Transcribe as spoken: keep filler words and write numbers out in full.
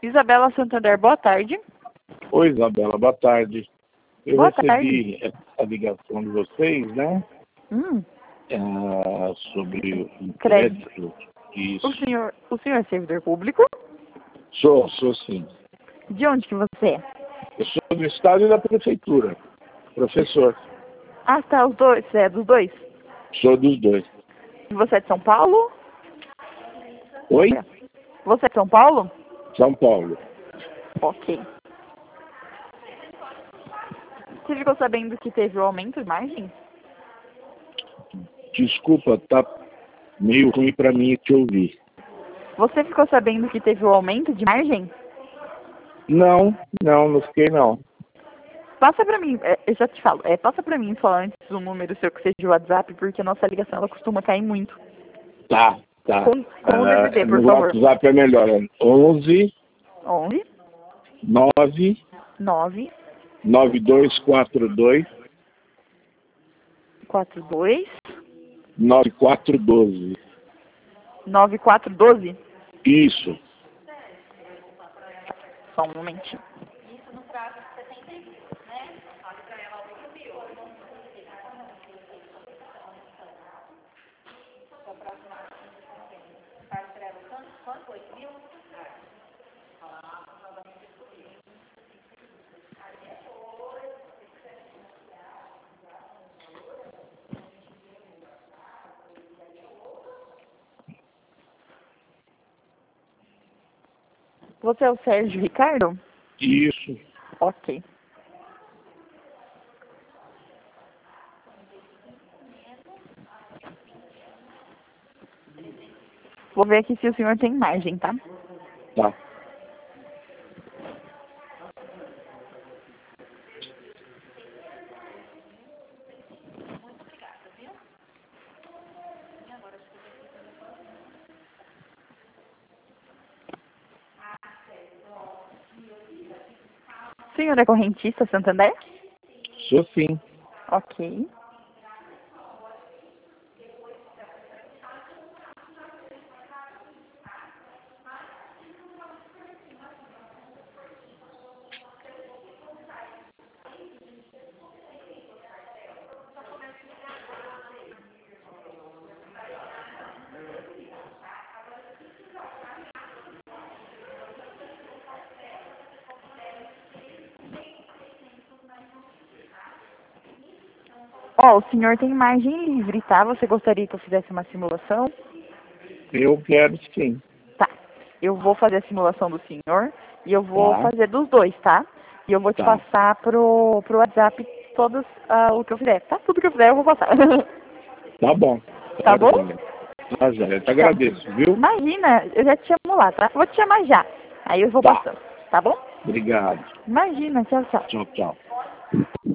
Isabela Santander, boa tarde. Oi, Isabela, boa tarde. Eu boa recebi tarde. a ligação de vocês, né? Hum, Ah, sobre o Crédito. crédito. o Isso. senhor, o senhor é servidor público? Sou, sou sim. De onde que você é? Eu sou do Estado e da Prefeitura. Professor. Ah, tá, os dois. Você é dos dois? Sou dos dois. E você é de São Paulo? Oi? Você é de São Paulo? São Paulo. Ok. Você ficou sabendo que teve o aumento de margem? Desculpa, tá meio ruim para mim te ouvir. Você ficou sabendo que teve o aumento de margem? Não, não, não fiquei não. Passa pra mim, é, eu já te falo, é, passa pra mim só antes o número seu que seja o WhatsApp, porque a nossa ligação ela costuma cair muito. Tá, tá. Com, com o D D D, Ah, por no favor. WhatsApp é melhor. É onze onze, nove nove, nove dois quatro dois quatro dois, nove quatro um dois. nove quatro um dois. Isso. Só um momentinho. Você é o Sérgio Ricardo? Isso. Ok. Vou ver aqui se o senhor tem margem, tá? Tá. O senhor é correntista Santander? Sou sim. Ok. Ó, o senhor tem margem livre, tá? Você gostaria que eu fizesse uma simulação? Eu quero sim. Tá. Eu vou fazer a simulação do senhor e eu vou Tá. fazer dos dois, tá? E eu vou te Tá. passar pro, pro WhatsApp todos ah, o que eu fizer. Tá? Tudo que eu fizer eu vou passar. Tá bom. Tá bom? joia. Tá, joia. Eu te Tá. agradeço, viu? Imagina, eu já te chamo lá, tá? Vou te chamar já. Aí eu vou Tá. passando, tá bom? Obrigado. Imagina, tchau, tchau. Tchau, tchau.